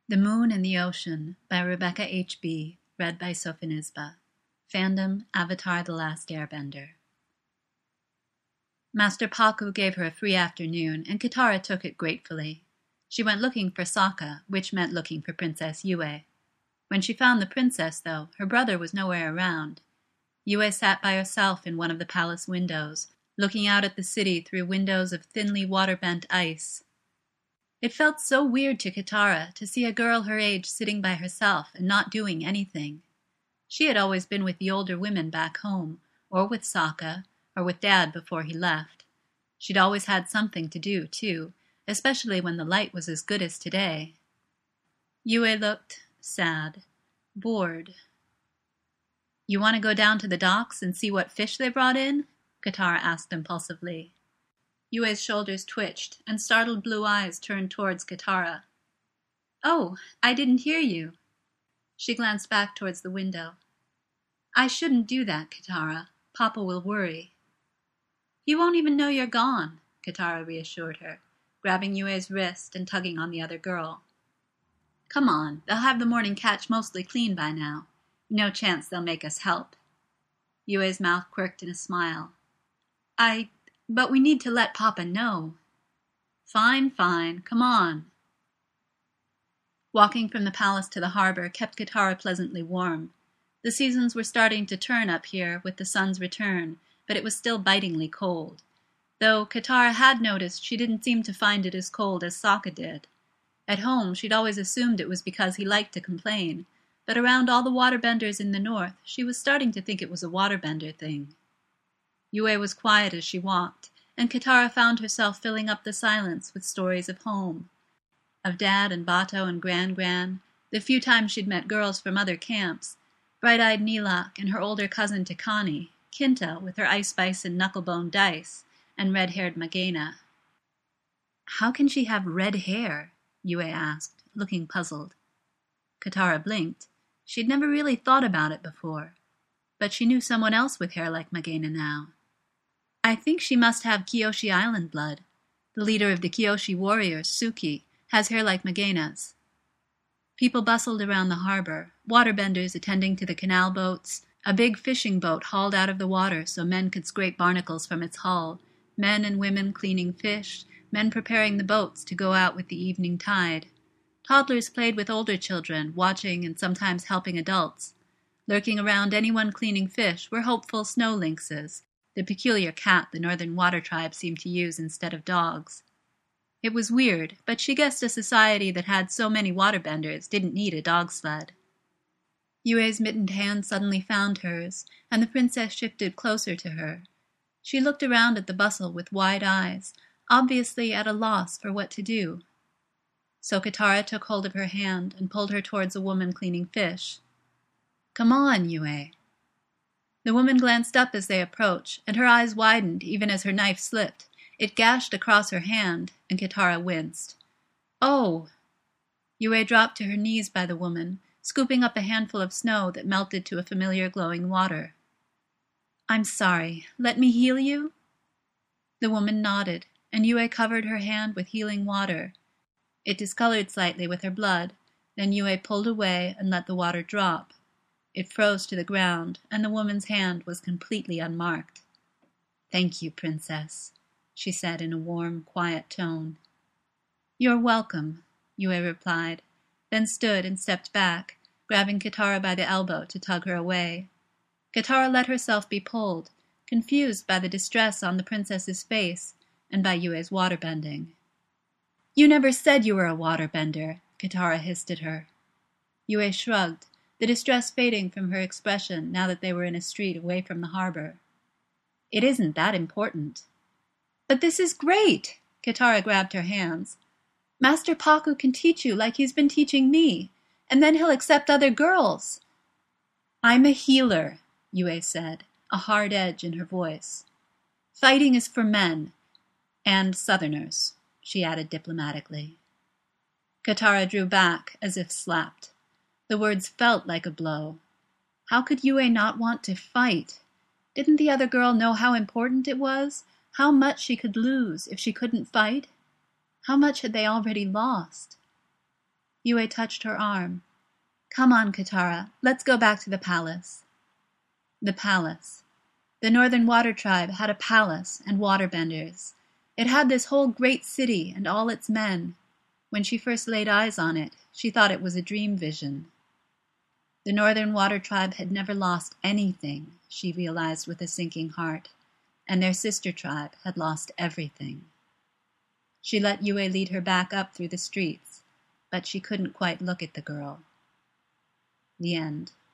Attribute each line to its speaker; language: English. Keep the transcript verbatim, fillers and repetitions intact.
Speaker 1: The Moon and the Ocean by Rebecca H B Read by Sophonisba. Fandom, Avatar The Last Airbender. Master Pakku gave her a free afternoon, and Katara took it gratefully. She went looking for Sokka, which meant looking for Princess Yue. When she found the princess, though, her brother was nowhere around. Yue sat by herself in one of the palace windows, looking out at the city through windows of thinly water-bent ice. It felt so weird to Katara to see a girl her age sitting by herself and not doing anything. She had always been with the older women back home, or with Sokka, or with Dad before he left. She'd always had something to do, too, especially when the light was as good as today. Yue looked sad, bored. "You want to go down to the docks and see what fish they brought in?" Katara asked impulsively. Yue's shoulders twitched, and startled blue eyes turned towards Katara. "Oh, I didn't hear you." She glanced back towards the window. "I shouldn't do that, Katara. Papa will worry." "He won't even know you're gone," Katara reassured her, grabbing Yue's wrist and tugging on the other girl. "Come on, they'll have the morning catch mostly clean by now. No chance they'll make us help." Yue's mouth quirked in a smile. I... But we need to let Papa know." "Fine, fine. Come on." Walking from the palace to the harbor kept Katara pleasantly warm. The seasons were starting to turn up here with the sun's return, but it was still bitingly cold. Though Katara had noticed she didn't seem to find it as cold as Sokka did. At home, she'd always assumed it was because he liked to complain, but around all the waterbenders in the north, she was starting to think it was a waterbender thing. Yue was quiet as she walked, and Katara found herself filling up the silence with stories of home. Of Dad and Bato and Gran-Gran, the few times she'd met girls from other camps, bright-eyed Nilak and her older cousin Tikani, Kinta with her Ice Bison knucklebone dice, and red-haired Magena. "How can she have red hair?" Yue asked, looking puzzled. Katara blinked. She'd never really thought about it before, but she knew someone else with hair like Magena now. "I think she must have Kyoshi Island blood. The leader of the Kyoshi warriors, Suki, has hair like Magena's." People bustled around the harbor, waterbenders attending to the canal boats, a big fishing boat hauled out of the water so men could scrape barnacles from its hull, men and women cleaning fish, men preparing the boats to go out with the evening tide. Toddlers played with older children, watching and sometimes helping adults. Lurking around anyone cleaning fish were hopeful snow lynxes, the peculiar cat the northern water tribes seemed to use instead of dogs. It was weird, but she guessed a society that had so many waterbenders didn't need a dog sled. Yue's mittened hand suddenly found hers, and the princess shifted closer to her. She looked around at the bustle with wide eyes, obviously at a loss for what to do. So Katara took hold of her hand and pulled her towards a woman cleaning fish. "Come on, Yue." The woman glanced up as they approached, and her eyes widened even as her knife slipped. It gashed across her hand, and Katara winced. "Oh!" Yue dropped to her knees by the woman, scooping up a handful of snow that melted to a familiar glowing water. "I'm sorry. Let me heal you?" The woman nodded, and Yue covered her hand with healing water. It discolored slightly with her blood, then Yue pulled away and let the water drop. It froze to the ground, and the woman's hand was completely unmarked. "Thank you, Princess," she said in a warm, quiet tone. "You're welcome," Yue replied, then stood and stepped back, grabbing Katara by the elbow to tug her away. Katara let herself be pulled, confused by the distress on the princess's face and by Yue's waterbending. "You never said you were a waterbender," Katara hissed at her. Yue shrugged, the distress fading from her expression now that they were in a street away from the harbor. "It isn't that important." "But this is great!" Katara grabbed her hands. "Master Pakku can teach you like he's been teaching me, and then he'll accept other girls." "I'm a healer," Yue said, a hard edge in her voice. "Fighting is for men, and Southerners," she added diplomatically. Katara drew back as if slapped. The words felt like a blow. How could Yue not want to fight? Didn't the other girl know how important it was? How much she could lose if she couldn't fight? How much had they already lost? Yue touched her arm. "Come on, Katara. Let's go back to the palace." The palace. The Northern Water Tribe had a palace and waterbenders. It had this whole great city and all its men. When she first laid eyes on it, she thought it was a dream vision. The Northern Water Tribe had never lost anything, she realized with a sinking heart, and their sister tribe had lost everything. She let Yue lead her back up through the streets, but she couldn't quite look at the girl. The end.